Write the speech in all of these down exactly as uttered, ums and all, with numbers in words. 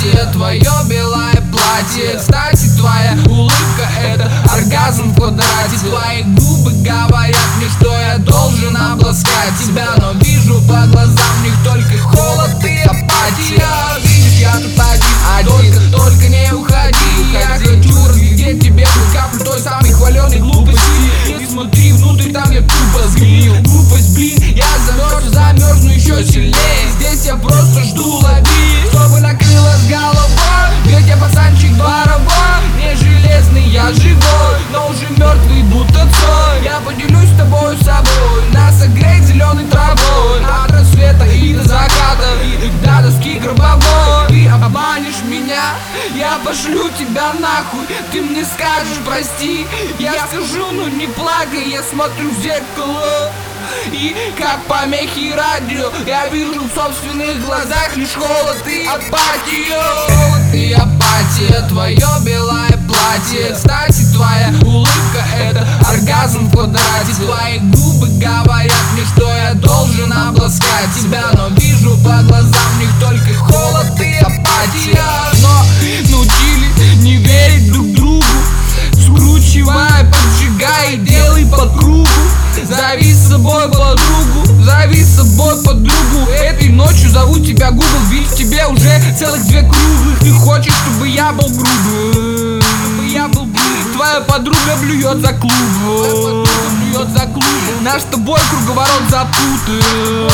апатия, твое белое платье. Кстати, твоя улыбка — это оргазм в квадрате. Твои губы говорят мне, что я должен обласкать тебя, но вижу по глазам в них только холод и апатия. Видишь, я тут один, только, только не уходи. Я хочу разглядеть тебе хоть каплю той самой хваленой глупости. Не смотри внутрь, там я тупо сгнил. Глупость, блин, я замерз, замерзну еще сильнее. Здесь я просто жду, лови, чтобы накрыло с головой. Ведь я пацанчик дворовой, не железный, я живой, но уже мертвый, будто цой. Я поделюсь с тобой собой, нас согреть зеленой травой. От рассвета и до заката, и до доски гробовой. Ты обманешь меня, я пошлю тебя нахуй. Ты мне скажешь прости, я скажу, ну не плакай. Я смотрю в зеркало, и как помехи радио я вижу в собственных глазах лишь холод и апатию. Холод и апатия, твое белое платье. Кстати, твоя улыбка — это оргазм в квадрате. Твои губы говорят мне, что я должен обласкать тебя, но вижу по глазам в них только холод и апатия. Но научили не верить друг другу, скручивай, поджигай, делай по кругу. Зови с собой подругу, зови с собой подругу. Этой ночью зову тебя Google, ведь в тебе уже целых две круглых. Ты хочешь, чтобы я был грубым, чтобы я был грубым. Твоя подруга блюет за клубом, блюет за клубом. Наш с тобой круговорот запутан,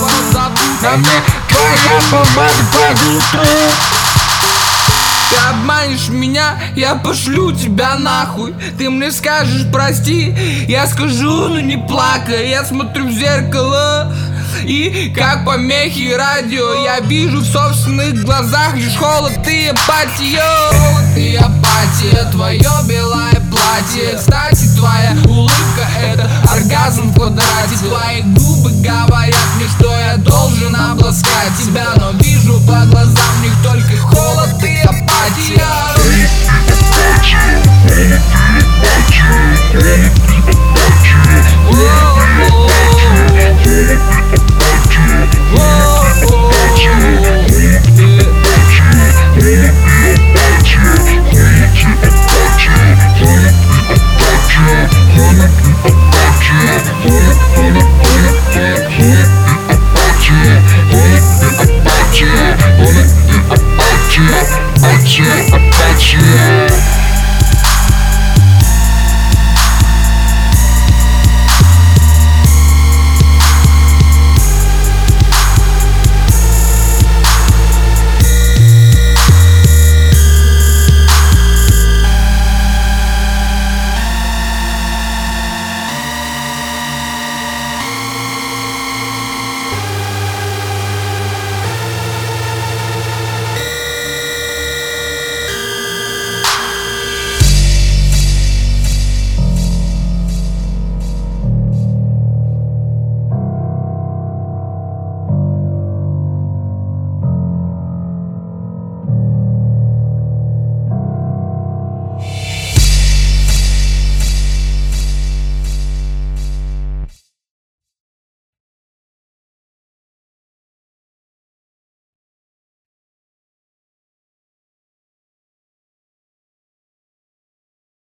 а мне твоя помада под утро. Ты обманешь меня, я пошлю тебя нахуй. Ты мне скажешь прости, я скажу, ну не плакай. Я смотрю в зеркало, и как помехи радио я вижу в собственных глазах лишь холод и апатию. Холод и апатия, твое белое платье. Кстати, твоя улыбка — это оргазм в квадрате. Твои губы говорят мне, что я должен обласкать тебя, но вижу по глазам в них только холод.